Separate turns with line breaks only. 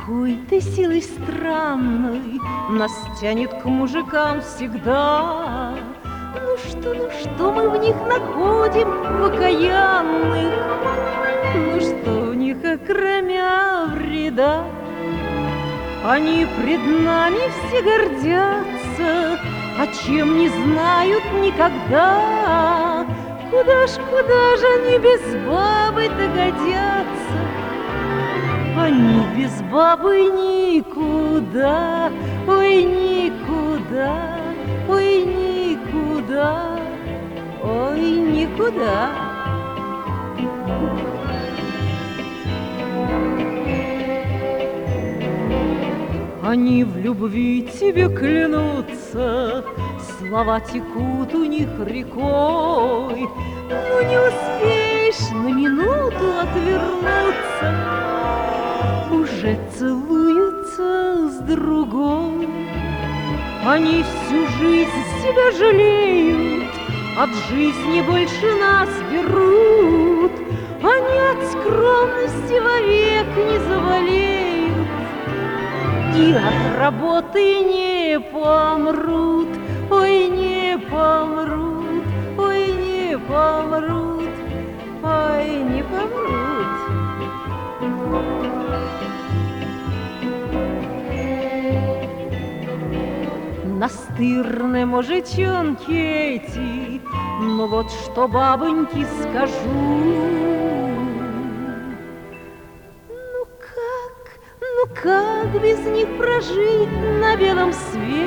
Какой-то силой странной нас тянет к мужикам всегда. Ну что мы в них находим, в окаянных? Ну что в них, окромя вреда? Они пред нами все гордятся, а чем не знают никогда. Куда ж они без бабы-то годятся? Они без бабы никуда, ой, никуда, ой, никуда, ой, никуда. Они в любви тебе клянутся, слова текут у них рекой. Но не успеешь на минуту отвернуться, уже целуются с другой. Они всю жизнь себя жалеют, от жизни больше нас берут. Они от скромности вовек не заболеют и от работы не помрут. Ой, не помрут, ой, не помрут, ой, не помрут. Настырные мужичонки эти, ну вот что, бабоньки, скажу. Ну как без них прожить на белом свете?